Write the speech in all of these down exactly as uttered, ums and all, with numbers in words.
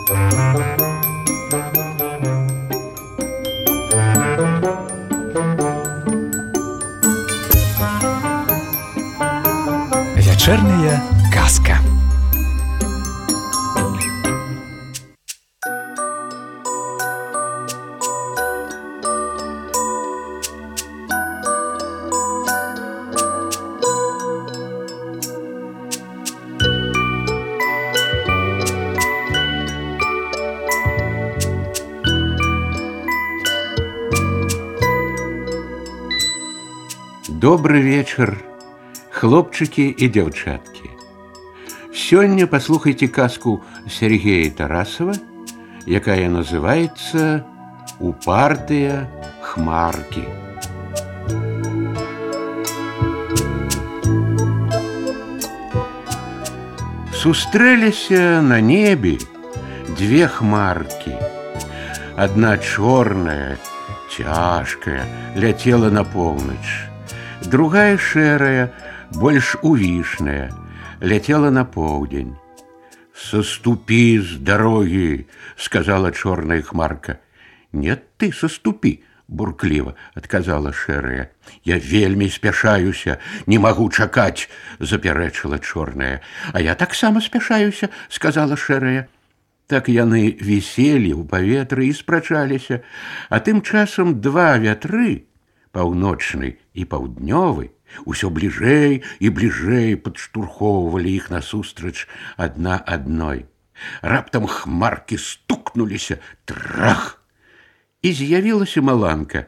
Вечерняя казка. Добрый вечер, хлопчики и девчатки. Сегодня послухайте казку Сергея Тарасова, якая называется «Упартыя хмарки». Сустрэліся на небе две хмарки. Одна черная, тяжкая, ляцела на полночь. Другая шэрая, больш увішная, ляцела на поўдзень. «Соступи с дороги», — сказала черная хмарка. «Нет, ты соступи», — буркливо отказала шэрая. «Я вельмі спяшаюся, не могу чакаць», — запярэчыла черная. «А я таксама спяшаюся», — сказала шэрая. Так яны віселі ў паветры і спрачаліся, а тым часам два вятры, паўночны і паўднёвы, усё бліжэй і бліжэй падштурхоўвалі іх насустрач адна адной. Раптам хмаркі стукнуліся, трах, і з'явілася маланка.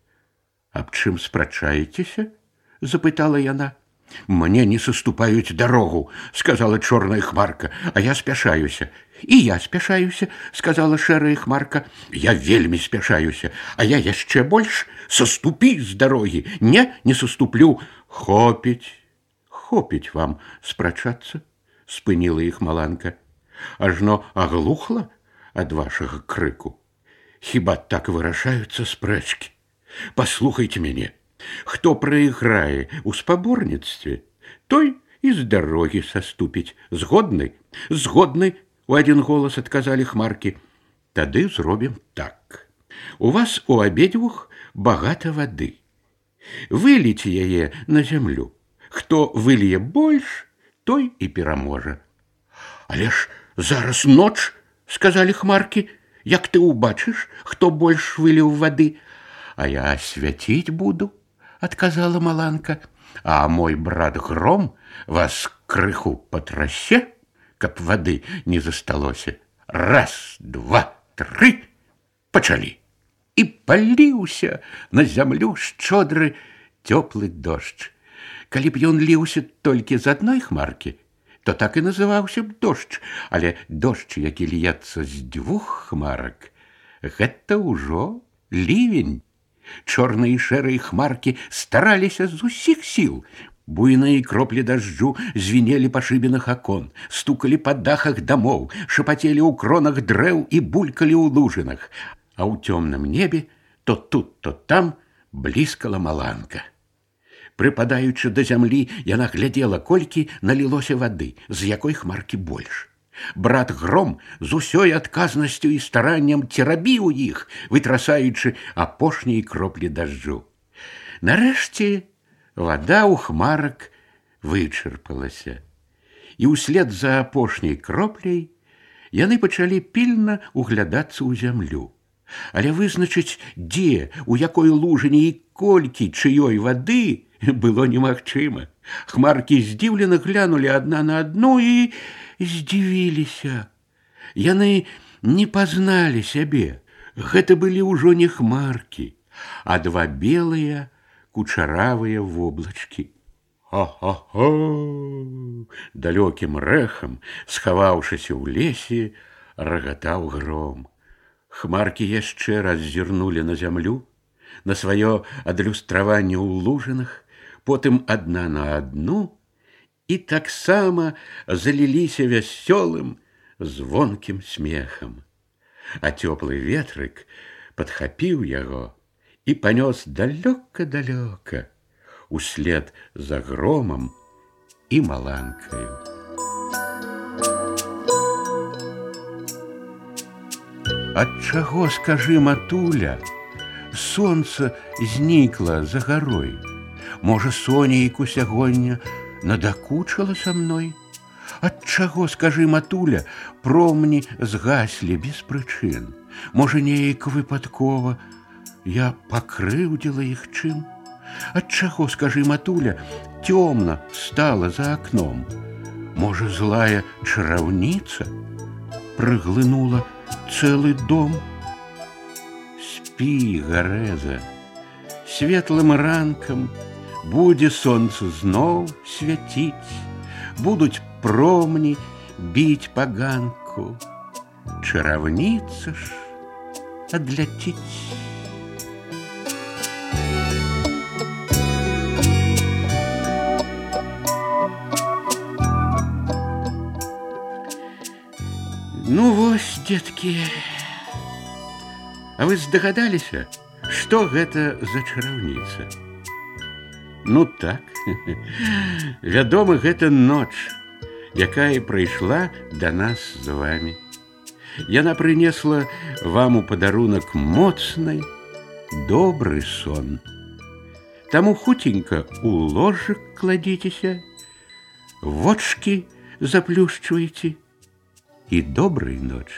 «Аб чым спрачаецеся?» — запытала яна. «Мне не саступаюць дарогу», — сказала чорная хмарка, «а я спяшаюся». «І я спяшаюся», — сказала шэрая хмарка. «Я вельмі спяшаюся, а я яшчэ больш. Саступі з дарогі». «Не, не саступлю». «Хопіць, хопіць вам спрачацца», — спыніла іх маланка. «Ажно аглухла ад вашага крыку. Хіба так вырашаюцца спрэчкі? Паслухайце мяне. Хто прайграе ў спаборніцтве, той і з дарогі саступіць. Згодны?» «Згодны», — у адзін голас адказалі хмаркі. «Тады зробім так. У вас у абедзвюх багата вады. Выліце яе на зямлю. Хто вылье больш, той і пераможа». «Але ж зараз ноч», — сказалі хмаркі. «Як ты убачыш, хто больш выліў вады?» «А я свяціць буду», — отказала маланка. «А мой брат Гром вас крыху патрасе, каб вады не засталося. Раз, два, тры, пачалі». І паліўся на зямлю шчодры цёплы дождж. Калі б ён ліўся толькі з адной хмаркі, то так і называўся б дождж, але дождж, які льецца з дзвюх хмарак, гэта ўжо лівень. Чорныя і шэрыя хмаркі стараліся з усіх сіл. Буйныя кроплі дажджу звінелі па шыбінах акон, стукалі па дахах дамоў, шапацелі ў кронах дрэў і булькалі ў лужынах. А ў цёмным небе то тут, то там бліскала маланка. Прыпадаючы да зямлі, яна глядзела, колькі налілося вады, з якой хмаркі больш. Брат Гром з усёй адказнасцю і стараннем церабіў іх, вытрасаючы апошнія кроплі дажджу. Нарэшце вада ў хмарак вычарпалася, і ўслед за апошняй кропляй яны пачалі пільна углядацца ў зямлю. Але вызначыць, дзе, у якой лужыне і колькі чыёй вады, было немагчыма. Хмаркі здзіўлена глянулі адна на адну і здзівіліся. Яны не пазналі сябе. Гэта былі ўжо не хмаркі, а два белыя кучаравыя воблачкі. «Ха-ха-ха!» далёкім рэхам, схаваўшыся ў лесе, рагатаў Гром. Хмаркі яшчэ раз зірнулі на зямлю, на сваё адлюстраванне ў лужынах, потым адна на адну, і таксама заліліся вясёлым, звонкім смехам. А цёплы ветрык падхапіў яго і панёс далёка-далёка, услед за Громом і маланкаю. Ад чаго, скажы, матуля, сонца знікла за гарой? Можа, сонейку сягоння надакучыла са мной? Ад чаго, скажы, матуля, промні згаслі без прычын? Можа, неяк выпадкова я пакрыўдзіла іх чым? Ад чаго, скажы, матуля, цёмна стала за акном? Можа, злая чараўніца прыглынула цэлы дом? Спі, Гарэза, светлым ранкам будзе сонца зноў свяціць, будуць промні біць па ганку, чараўніца ж адляціць. Ну вось, дзеткі, а вы здагадаліся, што гэта за чараўніца? Ну так, вядома, гэта ноч, якая прыйшла да нас з вами. Яна прынесла вам у падарунак моцны, добры сон. Таму хутенька у ложак кладзіцеся, вочкі заплюшчвайце і добрай ночы.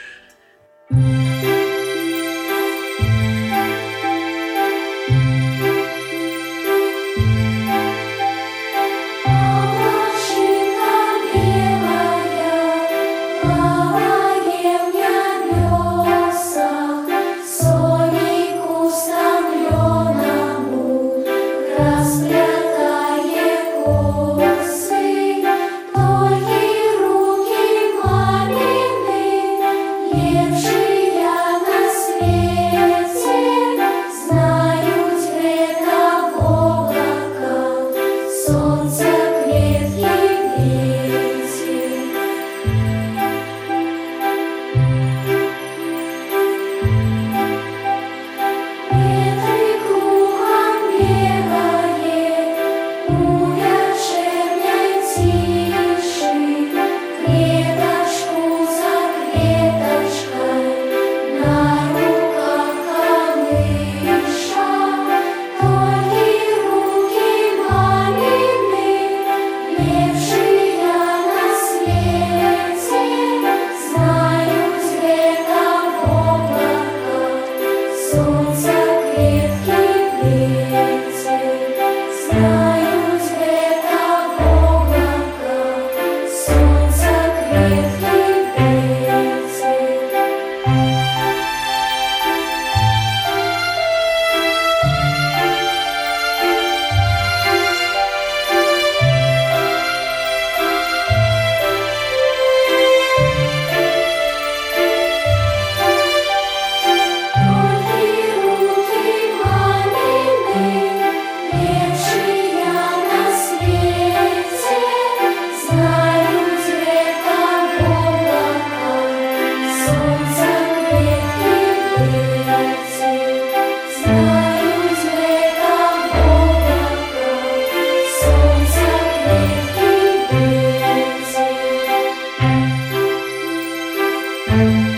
Thank you.